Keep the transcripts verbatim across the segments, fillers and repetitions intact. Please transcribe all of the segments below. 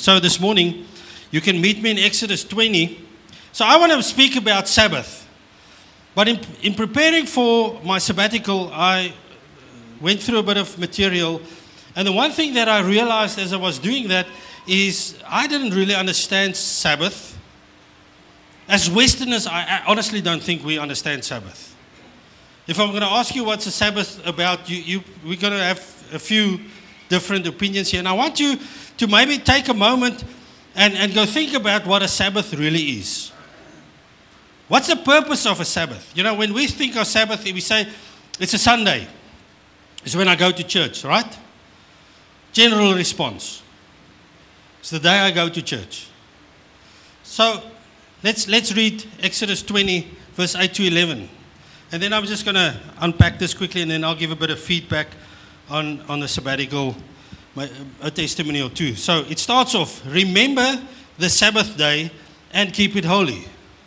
So this morning, you can meet me in Exodus twenty. So I want to speak about Sabbath. But in, in preparing for my sabbatical, I went through a bit of material. And the one thing that I realized as I was doing that is I didn't really understand Sabbath. As Westerners, I, I honestly don't think we understand Sabbath. If I'm going to ask you what's a Sabbath about, you, you, we're going to have a few different opinions here. And I want you to maybe take a moment and, and go think about what a Sabbath really is. What's the purpose of a Sabbath? You know, when we think of Sabbath, we say it's a Sunday. It's when I go to church, right? General response. It's the day I go to church. So let's let's read Exodus twenty, verse eight to eleven. And then I'm just going to unpack this quickly, and then I'll give a bit of feedback on, on the sabbatical, my, a testimony or two. So it starts off, remember the Sabbath day and keep it holy.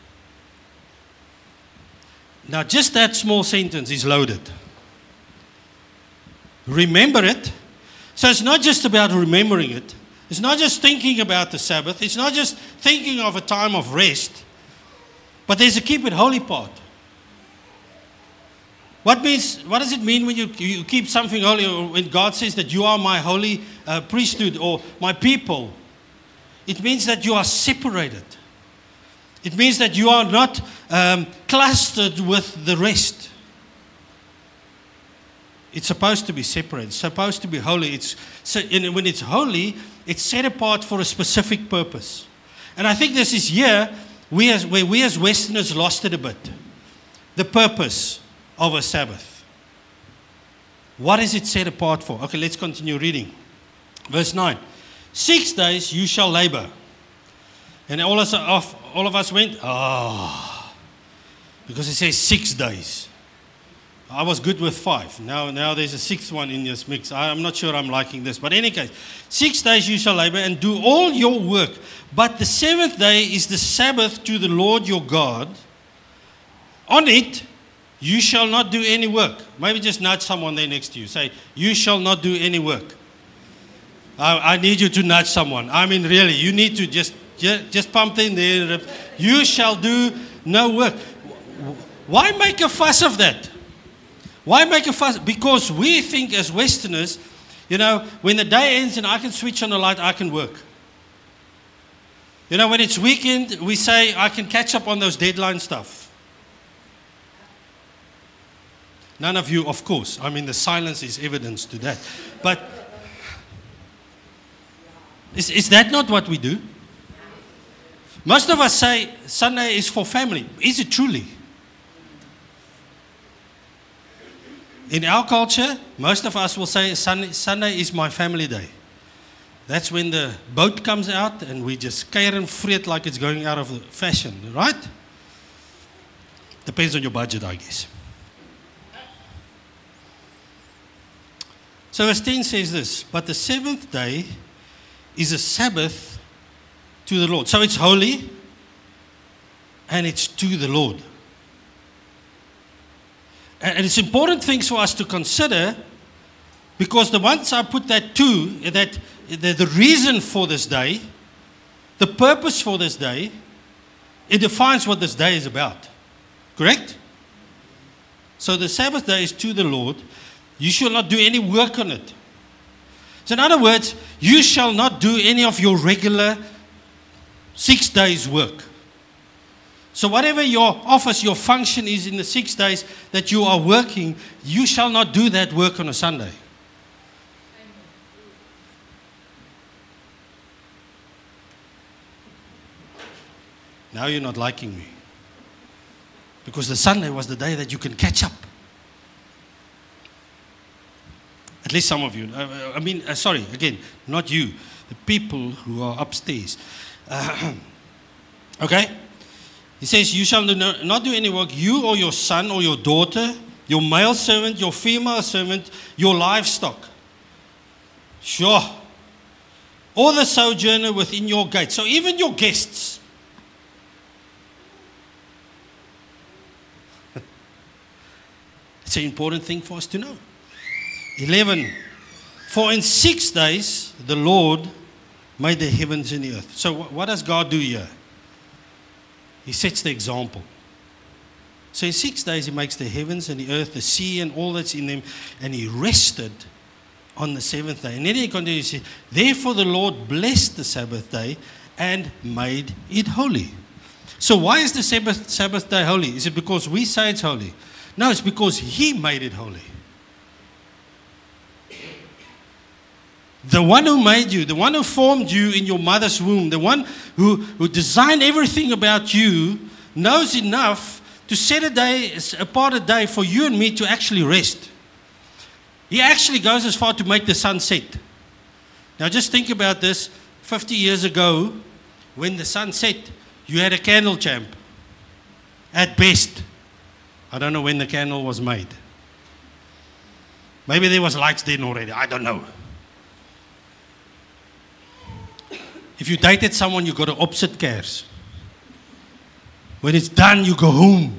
Now just that small sentence is loaded. Remember it. So it's not just about remembering it. It's not just thinking about the Sabbath. It's not just thinking of a time of rest. But there's a keep it holy part. What means? What does it mean when you, you keep something holy, or when God says that you are my holy uh, priesthood or my people? It means that you are separated. It means that you are not um, clustered with the rest. It's supposed to be separate. It's supposed to be holy. It's so, and when it's holy, it's set apart for a specific purpose. And I think this is here we as, where we as Westerners lost it a bit. The purpose of a Sabbath. What is it set apart for? Okay, let's continue reading. Verse nine. Six days you shall labor. And all of us, all of us went, oh, because it says six days. I was good with five. Now, now there's a sixth one in this mix. I'm not sure I'm liking this. But in any case, six days you shall labor and do all your work. But the seventh day is the Sabbath to the Lord your God. On it, you shall not do any work. Maybe just nudge someone there next to you. Say, you shall not do any work. I, I need you to nudge someone. I mean, really, you need to just, just, just pump in there. You shall do no work. Why make a fuss of that? Why make a fuss? Because we think as Westerners, you know, when the day ends and I can switch on the light, I can work. You know, when it's weekend, we say I can catch up on those deadline stuff. None of you, of course. I mean, the silence is evidence to that. But is, is that not what we do? Most of us say Sunday is for family. Is it truly? In our culture, most of us will say Sunday, Sunday is my family day. That's when the boat comes out and we just keir and fret like it's going out of the fashion, right? Depends on your budget, I guess. So verse ten says this, but the seventh day is a Sabbath to the Lord. So it's holy and it's to the Lord. And it's important things for us to consider, because the once I put that to, that the, the reason for this day, the purpose for this day, it defines what this day is about. Correct? So the Sabbath day is to the Lord. You shall not do any work on it. So in other words, you shall not do any of your regular six days work. So whatever your office, your function is in the six days that you are working, you shall not do that work on a Sunday. Now you're not liking me. Because the Sunday was the day that you can catch up. At least some of you. Uh, I mean, uh, sorry, again, not you. The people who are upstairs. Uh, okay? He says, you shall no, not do any work, you or your son or your daughter, your male servant, your female servant, your livestock. Sure. Or the sojourner within your gate. So even your guests. It's an important thing for us to know. eleven. For in six days the Lord made the heavens and the earth. So wh- what does God do here? He sets the example. So in six days he makes the heavens and the earth, the sea and all that's in them, and he rested on the seventh day. And then he continues to say, therefore the Lord blessed the Sabbath day and made it holy. So why is the Sabbath, Sabbath day holy? Is it because we say it's holy? No, it's because he made it holy. The one who made you, the one who formed you in your mother's womb, the one who, who designed everything about you, knows enough to set a day, apart a day for you and me to actually rest. He actually goes as far to make the sun set. Now just think about this. fifty years ago, when the sun set, you had a candle champ. At best. I don't know when the candle was made. Maybe there was lights then already. I don't know. If you dated someone, you got an opposite cares. When it's done, you go home.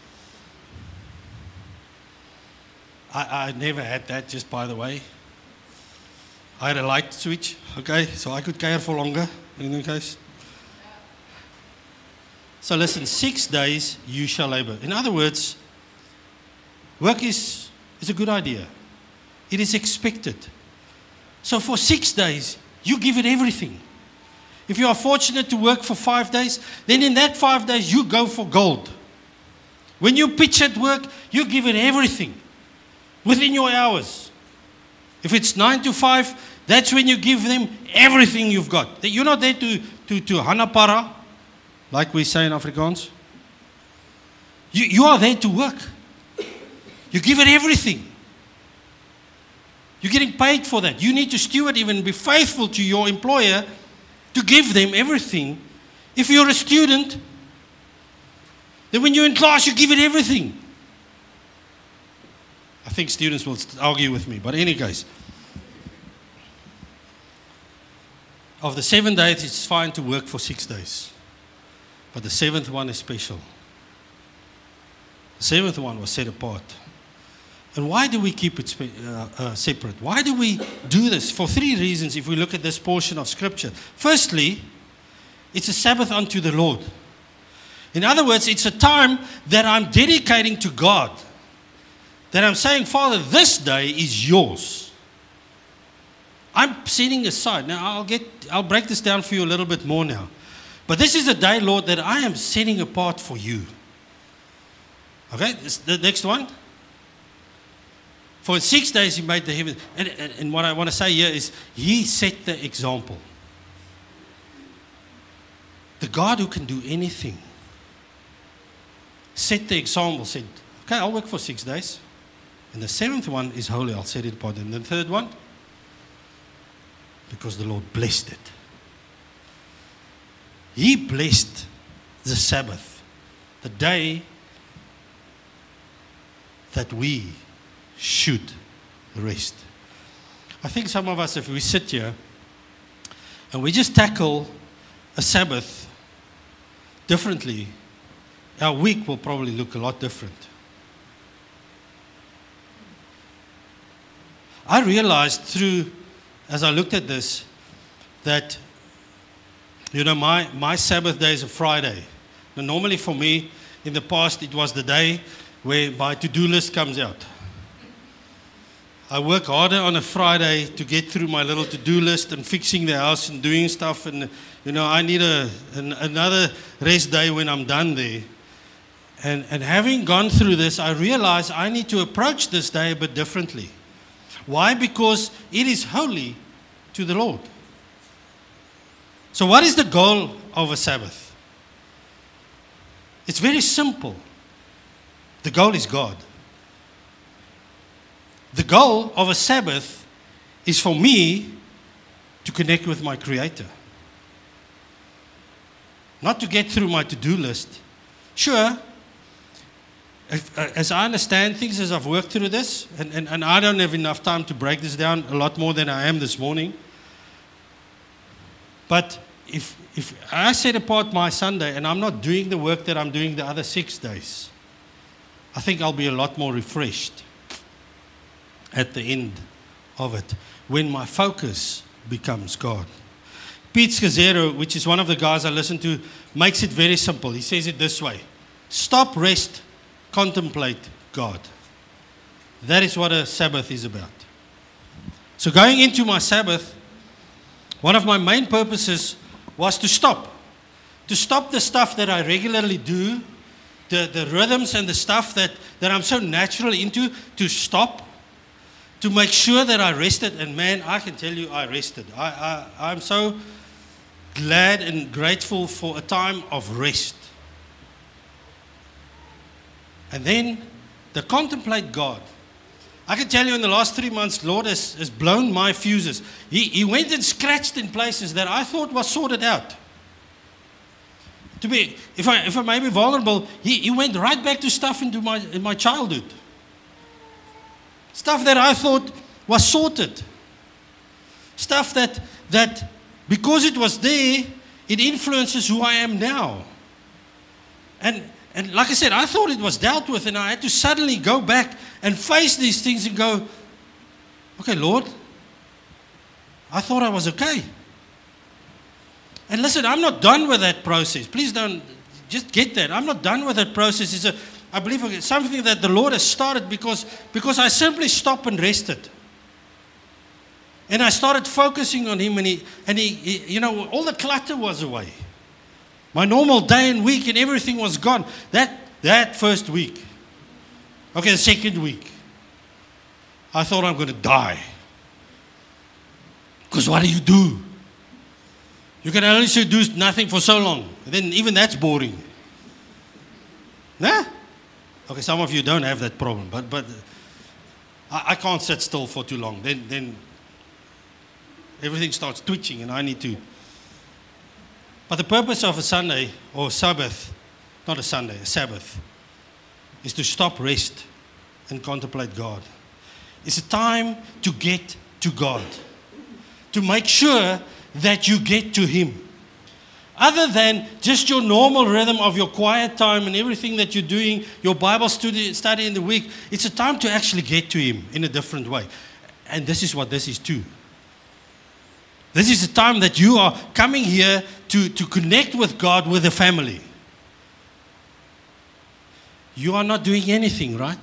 I, I never had that, just by the way. I had a light switch, okay, so I could care for longer, in any case. So listen, six days you shall labor. In other words, work is, is a good idea. It is expected. So for six days, you give it everything. If you are fortunate to work for five days, then in that five days you go for gold. When you pitch at work, you give it everything within your hours. If it's nine to five, that's when you give them everything you've got. You're not there to, to, to hanapara, like we say in Afrikaans. You, you are there to work. You give it everything. You're getting paid for that. You need to steward, even be faithful to your employer, to give them everything. If you're a student, then when you're in class, you give it everything. I think students will argue with me, but in any case, of the seven days, it's fine to work for six days. But the seventh one is special. The seventh one was set apart. And why do we keep it spe- uh, uh, separate? Why do we do this? For three reasons, if we look at this portion of Scripture. Firstly, it's a Sabbath unto the Lord. In other words, it's a time that I'm dedicating to God. That I'm saying, Father, this day is yours. I'm setting aside. Now, I'll get, I'll break this down for you a little bit more now. But this is a day, Lord, that I am setting apart for you. Okay, this, the next one. For six days he made the heavens. And, and, and what I want to say here is, he set the example. The God who can do anything set the example, said, okay, I'll work for six days. And the seventh one is holy, I'll set it apart. And the third one, because the Lord blessed it. He blessed the Sabbath, the day that we should rest. I think some of us, if we sit here and we just tackle a Sabbath differently, our week will probably look a lot different. I realized through, as I looked at this, that, you know, my, my Sabbath day is a Friday. Now, normally for me, in the past, it was the day where my to-do list comes out. I work harder on a Friday to get through my little to-do list and fixing the house and doing stuff. And, you know, I need a, an, another rest day when I'm done there. And, and having gone through this, I realize I need to approach this day a bit differently. Why? Because it is holy to the Lord. So what is the goal of a Sabbath? It's very simple. The goal is God. The goal of a Sabbath is for me to connect with my Creator. Not to get through my to-do list. Sure, if, uh, as I understand things, as I've worked through this, and, and, and I don't have enough time to break this down a lot more than I am this morning. But if, if I set apart my Sunday and I'm not doing the work that I'm doing the other six days, I think I'll be a lot more refreshed at the end of it when my focus becomes God. Pete Scazzero, which is one of the guys I listen to, makes it very simple. He says it this way: stop, rest, contemplate God. That is what a Sabbath is about. So going into my Sabbath, one of my main purposes was to stop. To stop the stuff that I regularly do, the, the rhythms and the stuff that, that I'm so naturally into, to stop, to make sure that I rested. And man, I can tell you I rested. I, I, I'm so glad and grateful for a time of rest. And then the contemplate God. I can tell you in the last three months, Lord has, has blown my fuses. He, he went and scratched in places that I thought was sorted out. To be, if I, if I may be vulnerable, he, he went right back to stuff into my, in my childhood. Stuff that I thought was sorted. Stuff that, that because it was there, it influences who I am now. And, and like I said, I thought it was dealt with, and I had to suddenly go back and face these things and go, okay, Lord, I thought I was okay. And listen, I'm not done with that process. Please don't, just get that. I'm not done with that process. It's a, I believe it's something that the Lord has started because, because I simply stopped and rested. And I started focusing on Him, and He, and he, he, you know, all the clutter was away. My normal day and week and everything was gone. That, that first week. Okay, the second week. I thought I'm going to die. Because what do you do? You can only do nothing for so long. And then even that's boring. Nah? Okay, some of you don't have that problem. But but I, I can't sit still for too long. Then then everything starts twitching and I need to. But the purpose of a Sunday or Sabbath, not a Sunday, a Sabbath, is to stop, rest, and contemplate God. It's a time to get to God. To make sure that you get to Him. Other than just your normal rhythm of your quiet time and everything that you're doing, your Bible study, study in the week, it's a time to actually get to Him in a different way. And this is what this is too. This is a time that you are coming here to, to connect with God with a family. You are not doing anything, right?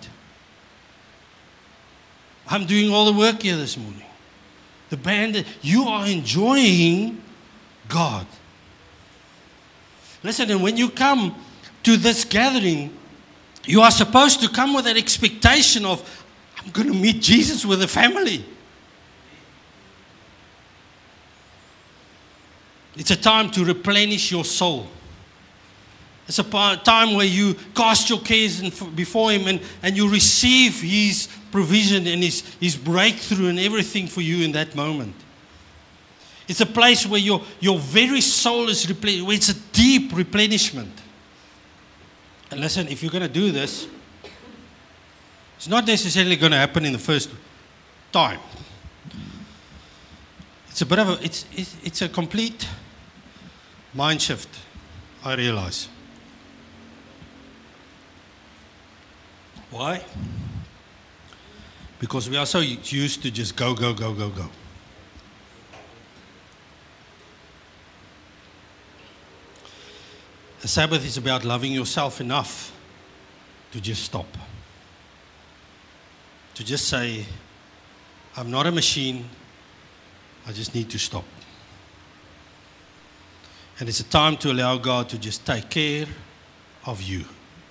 I'm doing all the work here this morning. The band, you are enjoying God. Listen, and when you come to this gathering, you are supposed to come with that expectation of, I'm going to meet Jesus with a family. It's a time to replenish your soul. It's a time where you cast your cares before Him and, and you receive His provision and his, his breakthrough and everything for you in that moment. It's a place where your, your very soul is replenished, where it's a deep replenishment. And listen, if you're going to do this, it's not necessarily going to happen in the first time. It's a bit of a, it's, it's, it's a complete mind shift, I realize. Why? Because we are so used to just go, go, go, go, go. The Sabbath is about loving yourself enough to just stop. To just say, I'm not a machine, I just need to stop. And it's a time to allow God to just take care of you.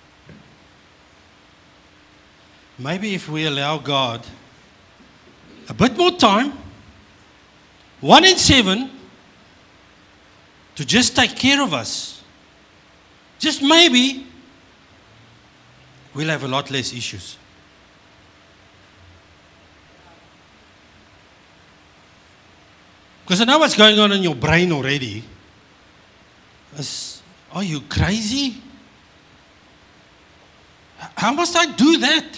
Maybe if we allow God a bit more time, one in seven, to just take care of us, just maybe we'll have a lot less issues. Because I know what's going on in your brain already. Is, are you crazy? How must I do that?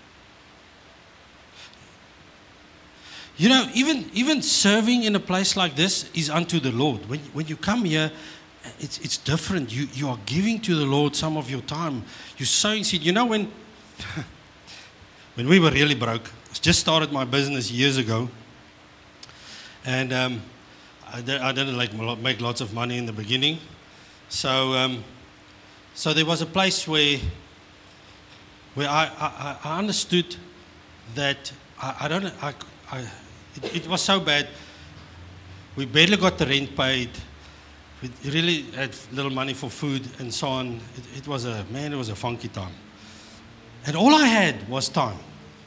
You know, even, even serving in a place like this is unto the Lord. When, when you come here, it's, it's different. You, you are giving to the Lord some of your time. You're sowing seed. You know, when, when we were really broke, I just started my business years ago. And um, I, di- I didn't like mo- make lots of money in the beginning. So, um, so there was a place where, where I, I, I understood that I, I don't, I, I, it, it was so bad. We barely got the rent paid. We really had little money for food and so on. It, it was a, man, it was a funky time. And all I had was time.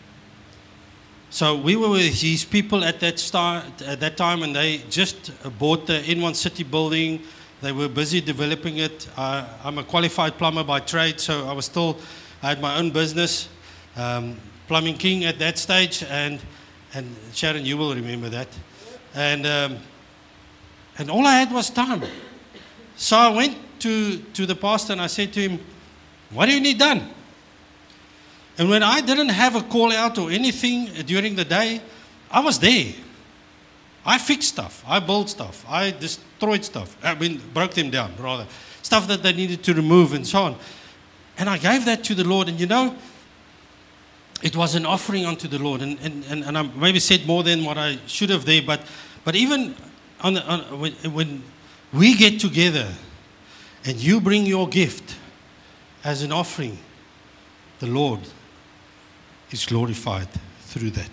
So we were with these people at that start, at that time, and they just bought the N one City building. They were busy developing it. Uh, I'm a qualified plumber by trade, so I was still, I had my own business, um, Plumbing King at that stage, and and Sharon, you will remember that. And um, and all I had was time. So I went to to the pastor and I said to him, "What do you need done?" And when I didn't have a call out or anything during the day, I was there. I fixed stuff. I built stuff. I destroyed stuff. I mean, broke them down, rather. Stuff that they needed to remove and so on. And I gave that to the Lord. And you know, it was an offering unto the Lord. And, and, and, and I maybe said more than what I should have there. But, but even on the, on, when, when we get together and you bring your gift as an offering, the Lord is glorified through that.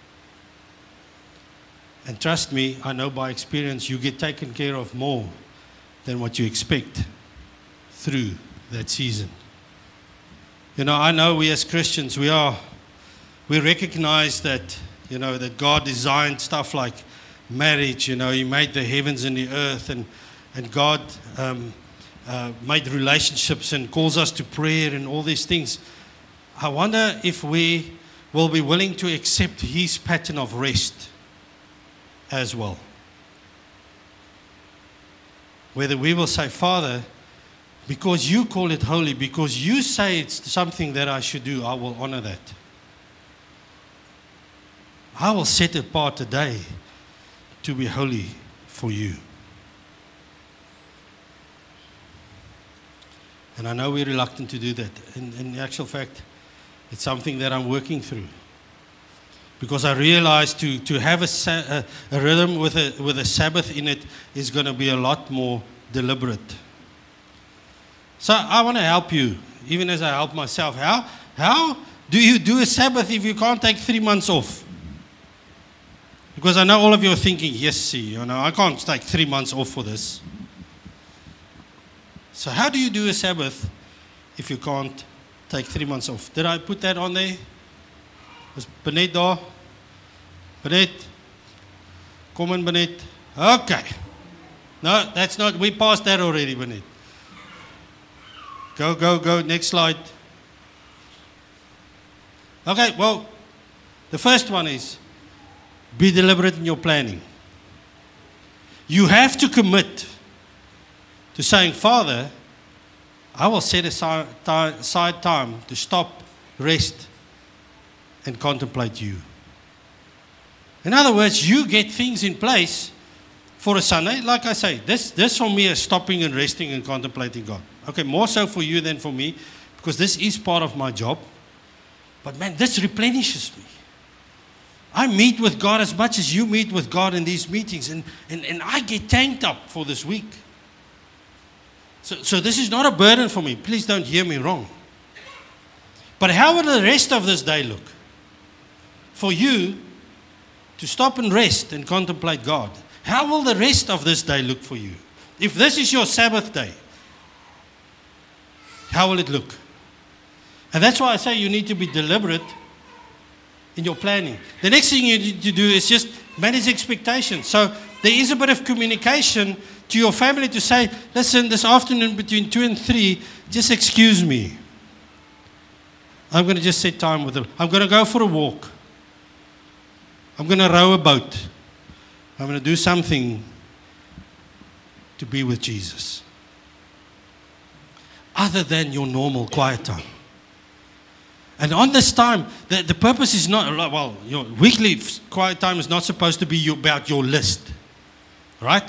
And trust me, I know by experience you get taken care of more than what you expect through that season. You know, I know we as Christians, we are, we recognize that, you know, that God designed stuff like marriage. You know, He made the heavens and the earth, and, and God um, uh, made relationships and calls us to prayer and all these things. I wonder if we will be willing to accept His pattern of rest as well. Whether we will say, Father, because you call it holy, because you say it's something that I should do, I will honor that. I will set apart a day to be holy for you. And I know we're reluctant to do that. In, in actual fact, it's something that I'm working through. Because I realize to, to have a, a, a rhythm with a, with a Sabbath in it is going to be a lot more deliberate. So I want to help you, even as I help myself. How, how do you do a Sabbath if you can't take three months off? Because I know all of you are thinking, yes, see, you know, I can't take three months off for this. So how do you do a Sabbath if you can't take three months off? Did I put that on there? Was Benet daar? Benet? Kom in, Benet. Okay. No, that's not, we passed that already, Benet. Go, go, go, next slide. Okay, well, the first one is, be deliberate in your planning. You have to commit to saying, Father, I will set aside time to stop, rest, and contemplate you. In other words, you get things in place for a Sunday. Like I say, this, this for me is stopping and resting and contemplating God. Okay, more so for you than for me, because this is part of my job. But man, this replenishes me. I meet with God as much as you meet with God in these meetings, and, and, and I get tanked up for this week. So, so this is not a burden for me. Please don't hear me wrong. But how will the rest of this day look? For you to stop and rest and contemplate God. How will the rest of this day look for you? If this is your Sabbath day, how will it look? And that's why I say you need to be deliberate in your planning. The next thing you need to do is just manage expectations. So there is a bit of communication to your family to say, listen, this afternoon between two and three, just excuse me. I'm going to just set time with them. I'm going to go for a walk. I'm going to row a boat. I'm going to do something to be with Jesus. Other than your normal quiet time. And on this time, the, the purpose is not, well, your weekly quiet time is not supposed to be your, about your list. Right?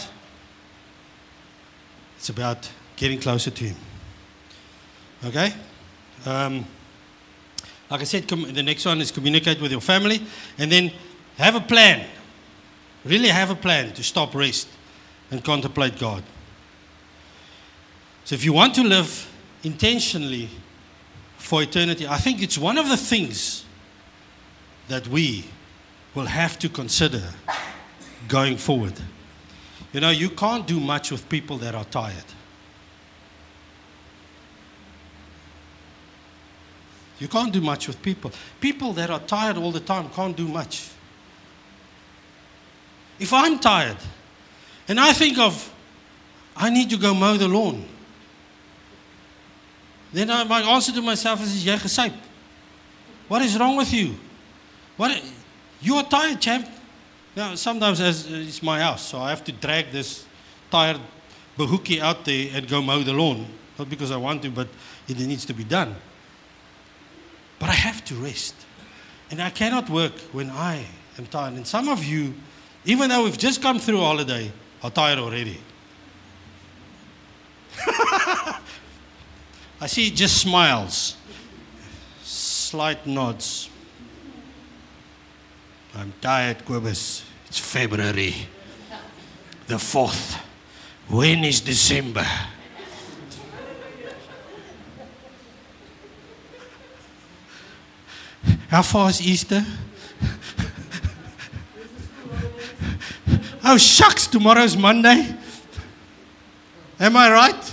It's about getting closer to Him. Okay? Um, like I said, com- the next one is communicate with your family. And then have a plan. Really have a plan to stop, rest, and contemplate God. So if you want to live intentionally for eternity, I think it's one of the things that we will have to consider going forward. You know, you can't do much with people that are tired. You can't do much with people. People that are tired all the time can't do much. If I'm tired and I think of, I need to go mow the lawn, then I, my answer to myself is, jy gesyp. What is wrong with you? What? You are tired, champ. Now, sometimes as, it's my house, so I have to drag this tired Bahuki out there and go mow the lawn. Not because I want to, but it needs to be done. But I have to rest. And I cannot work when I am tired. And some of you, even though we've just come through a holiday, are tired already. I see just smiles, slight nods. I'm tired, Kobus. It's February the fourth. When is December? How far is Easter? Oh, shucks, tomorrow's Monday. Am I right?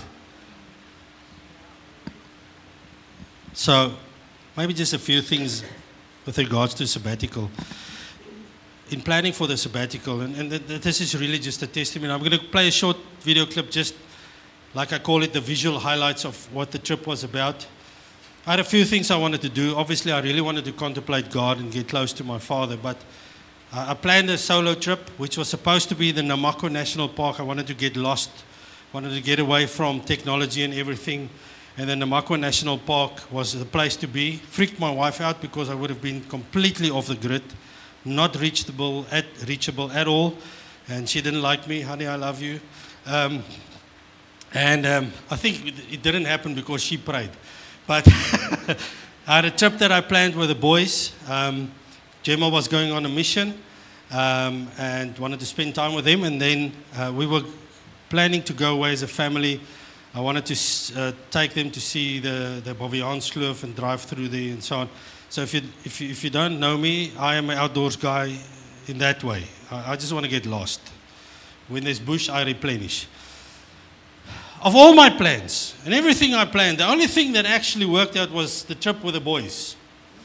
So, maybe just a few things with regards to sabbatical. In planning for the sabbatical, and, and th- th- this is really just a testimony. I'm going to play a short video clip, just like I call it, the visual highlights of what the trip was about. I had a few things I wanted to do. Obviously, I really wanted to contemplate God and get close to my Father, but uh, I planned a solo trip, which was supposed to be the Namako National Park. I wanted to get lost, wanted to get away from technology and everything. And then Namako National Park was the place to be. Freaked my wife out because I would have been completely off the grid, not reachable at, reachable at all. And she didn't like me. Honey, I love you. Um, and um, I think it, it didn't happen because she prayed. But I had a trip that I planned with the boys. Um, Gemma was going on a mission um, and wanted to spend time with him. And then uh, we were planning to go away as a family. I wanted to uh, take them to see the, the Bovianskloof and drive through there and so on. So if you, if you, if you don't know me, I am an outdoors guy in that way. I, I just want to get lost. When there's bush, I replenish. Of all my plans and everything I planned, the only thing that actually worked out was the trip with the boys.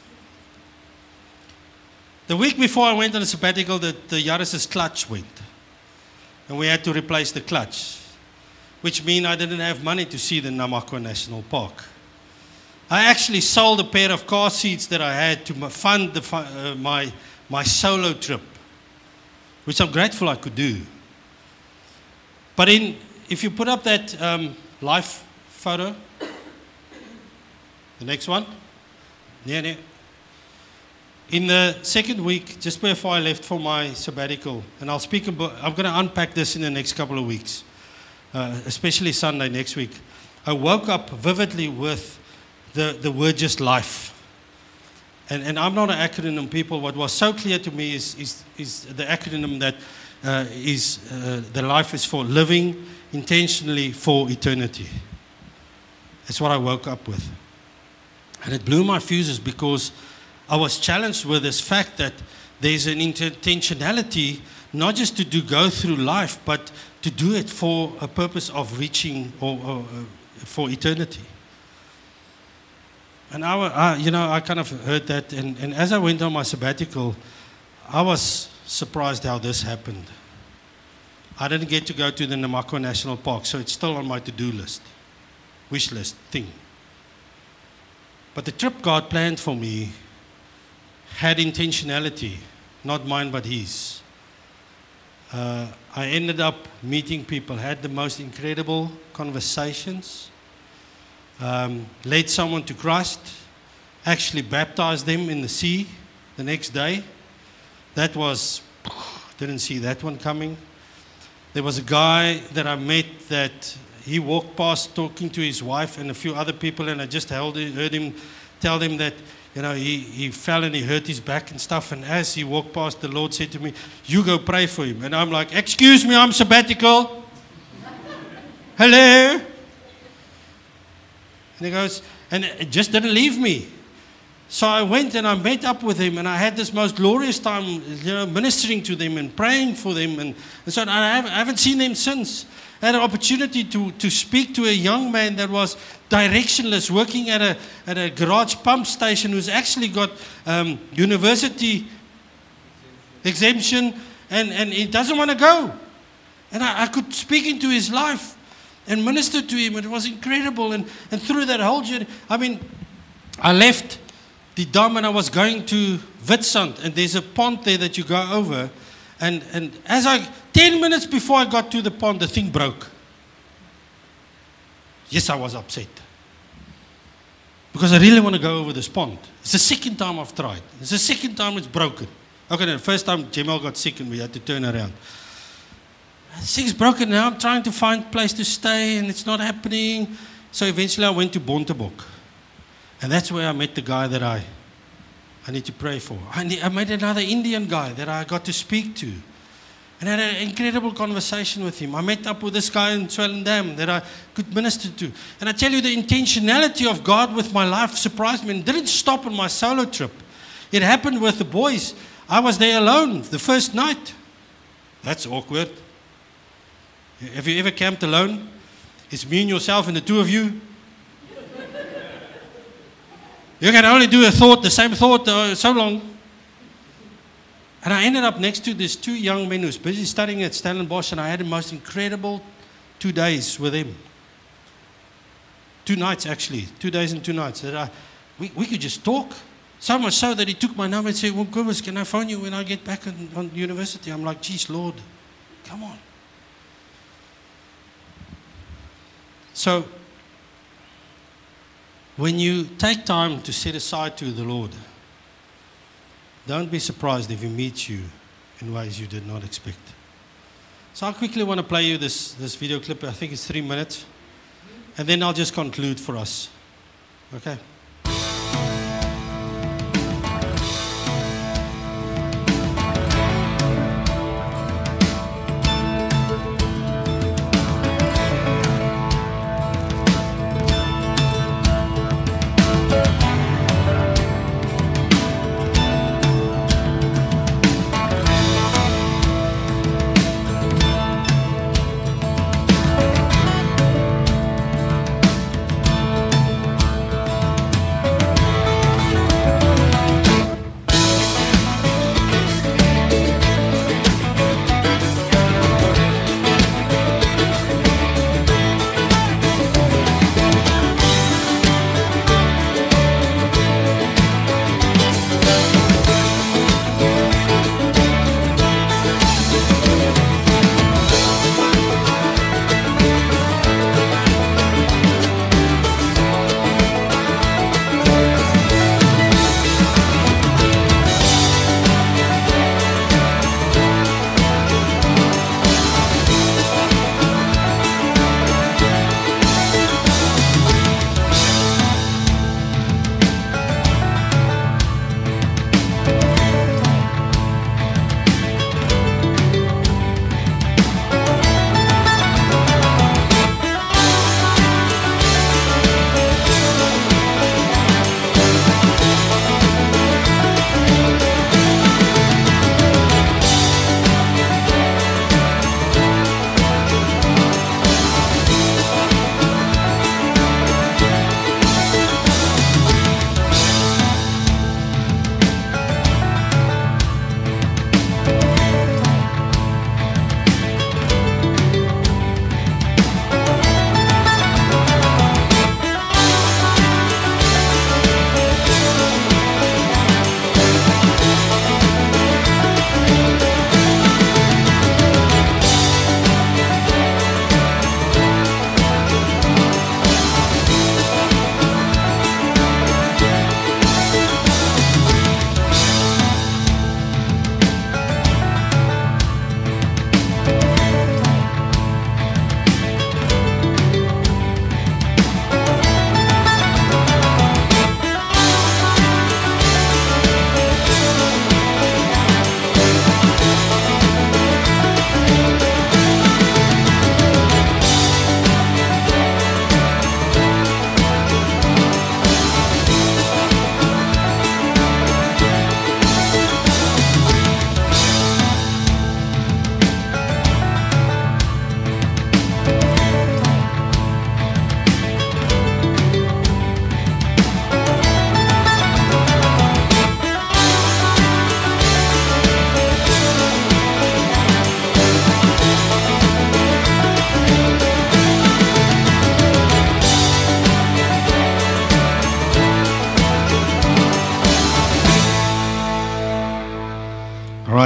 The week before I went on a sabbatical, the, the Yaris's clutch went. And we had to replace the clutch, which means I didn't have money to see the Namako National Park. I actually sold a pair of car seats that I had to fund the, uh, my, my solo trip, which I'm grateful I could do. But in, if you put up that um, live photo, the next one, yeah, yeah. In the second week, just before I left for my sabbatical, and I'll speak about, I'm going to unpack this in the next couple of weeks. Uh, especially Sunday next week, I woke up vividly with the, the word just life. And, and I'm not an acronym people. What was so clear to me is, is, is the acronym that uh, is uh, the life is for living intentionally for eternity. That's what I woke up with. And it blew my fuses because I was challenged with this fact that there's an intentionality not just to do go through life, but to do it for a purpose of reaching or, or uh, for eternity. And I, I, you know, I kind of heard that, and, and as I went on my sabbatical, I was surprised how this happened. I didn't get to go to the Namako National Park, so it's still on my to-do list, wish list thing. But the trip God planned for me had intentionality, not mine but His. Uh, I ended up meeting people, had the most incredible conversations, um, led someone to Christ, actually baptized them in the sea the next day. That was, didn't see that one coming. There was a guy that I met that he walked past talking to his wife and a few other people, and I just held, heard him tell them that, you know, he, he fell and he hurt his back and stuff. And as he walked past, the Lord said to me, you go pray for him. And I'm like, excuse me, I'm sabbatical. hello. And he goes, and it just didn't leave me. So I went and I met up with him, and I had this most glorious time, you know, ministering to them and praying for them. And, and so I haven't, I haven't seen them since. I had an opportunity to, to speak to a young man that was directionless, working at a, at a garage pump station, who's actually got um, university exemption, and, and he doesn't want to go. And I, I could speak into his life and minister to him. It was incredible. And, and through that whole journey, I mean, I left the dam and I was going to Witstrand, and there's a pond there that you go over. And, and as I, ten minutes before I got to the pond, the thing broke. Yes, I was upset. Because I really want to go over this pond. It's the second time I've tried. It's the second time it's broken. Okay, no, the first time Jamal got sick and we had to turn around. This thing's broken now. I'm trying to find a place to stay and it's not happening. So eventually I went to Bontebok. And that's where I met the guy that I I need to pray for. I, need, I met another Indian guy that I got to speak to. And I had an incredible conversation with him. I met up with this guy in Swellendam that I could minister to. And I tell you, the intentionality of God with my life surprised me. And didn't stop on my solo trip. It happened with the boys. I was there alone the first night. That's awkward. Have you ever camped alone? It's me and yourself and the two of you. You can only do a thought, the same thought, uh, so long. And I ended up next to these two young men who was busy studying at Stellenbosch, and I had the most incredible two days with him. Two nights, actually. Two days and two nights. That I, we, we could just talk. So much so that he took my number and said, well, goodness, can I phone you when I get back on, on university? I'm like, geez, Lord, come on. So, when you take time to set aside to the Lord, don't be surprised if He meets you in ways you did not expect. So I quickly want to play you this, this video clip. I think it's three minutes. And then I'll just conclude for us. Okay?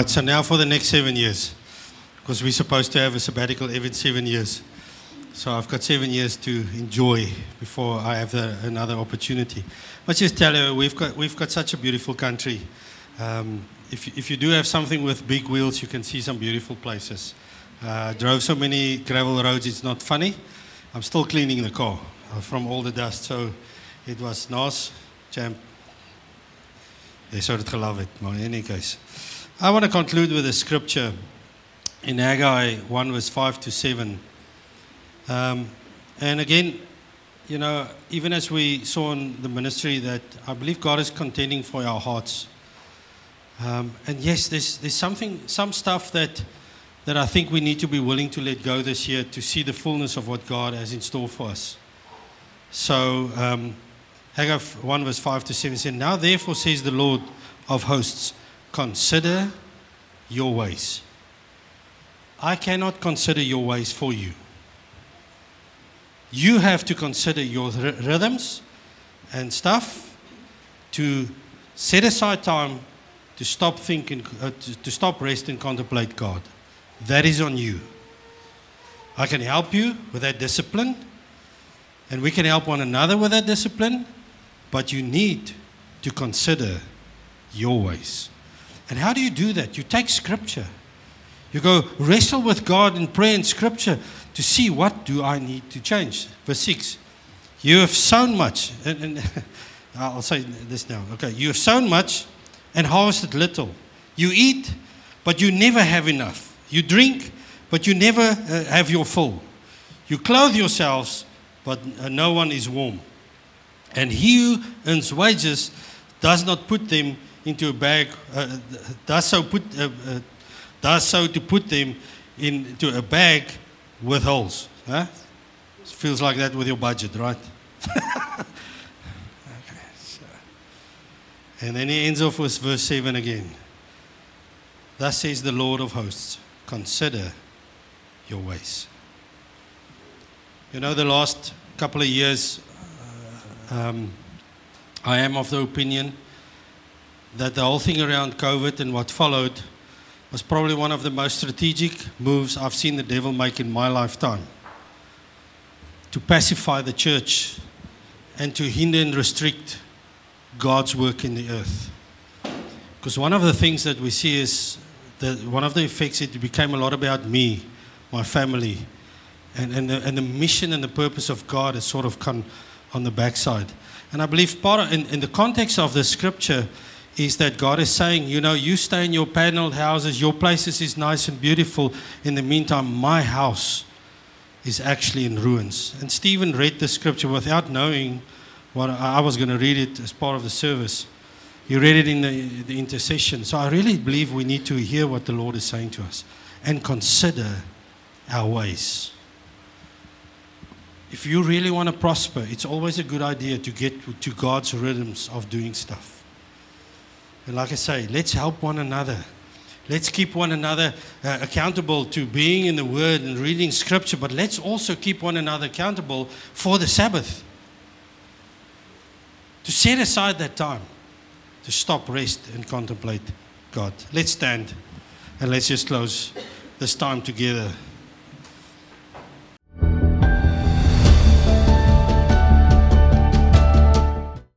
right, so now for the next seven years, because we're supposed to have a sabbatical every seven years. So I've got seven years to enjoy before I have the, another opportunity. But just tell you, we've got we've got such a beautiful country. Um, if if you do have something with big wheels, you can see some beautiful places. Uh, I drove so many gravel roads, it's not funny. I'm still cleaning the car uh, from all the dust. So it was nice, champ. They sort of love it, but in any case. I want to conclude with a scripture in Haggai one verse five to seven. Um, and again, you know, even as we saw in the ministry, that I believe God is contending for our hearts. Um, and yes, there's there's something, some stuff that that I think we need to be willing to let go this year to see the fullness of what God has in store for us. So um, Haggai one verse five to seven says, "Now therefore says the Lord of hosts, consider your ways." I cannot consider your ways for you. You have to consider your r- rhythms and stuff, to set aside time to stop thinking, uh, to, to stop, rest, and contemplate God. That is on you. I can help you with that discipline, and we can help one another with that discipline, but you need to consider your ways. And how do you do that? You take scripture. You go wrestle with God in prayer and scripture to see, what do I need to change. Verse six, you have sown much. And, and I'll say this now. Okay, you have sown much and harvested little. You eat, but you never have enough. You drink, but you never uh, have your full. You clothe yourselves, but uh, no one is warm. And he who earns wages does not put them into a bag, uh, does so put, uh, uh, does so to put them into a bag with holes. Huh? It feels like that with your budget, right? Okay, so. And then he ends off with verse seven again. Thus says the Lord of hosts, consider your ways. You know, the last couple of years, uh, um, I am of the opinion that the whole thing around COVID and what followed was probably one of the most strategic moves I've seen the devil make in my lifetime, to pacify the church and to hinder and restrict God's work in the earth. Because one of the things that we see is that one of the effects, it became a lot about me, my family, and, and, the, and the mission and the purpose of God has sort of come on the backside. And I believe part of, in, in the context of the scripture, is that God is saying, you know, you stay in your paneled houses, your places is nice and beautiful. In the meantime, my house is actually in ruins. And Stephen read the scripture without knowing what I was going to read it as part of the service. He read it in the, the intercession. So I really believe we need to hear what the Lord is saying to us and consider our ways. If you really want to prosper, it's always a good idea to get to God's rhythms of doing stuff. And like I say, let's help one another. Let's keep one another uh, accountable to being in the Word and reading Scripture, but let's also keep one another accountable for the Sabbath. To set aside that time, to stop, rest, and contemplate God. Let's stand and let's just close this time together.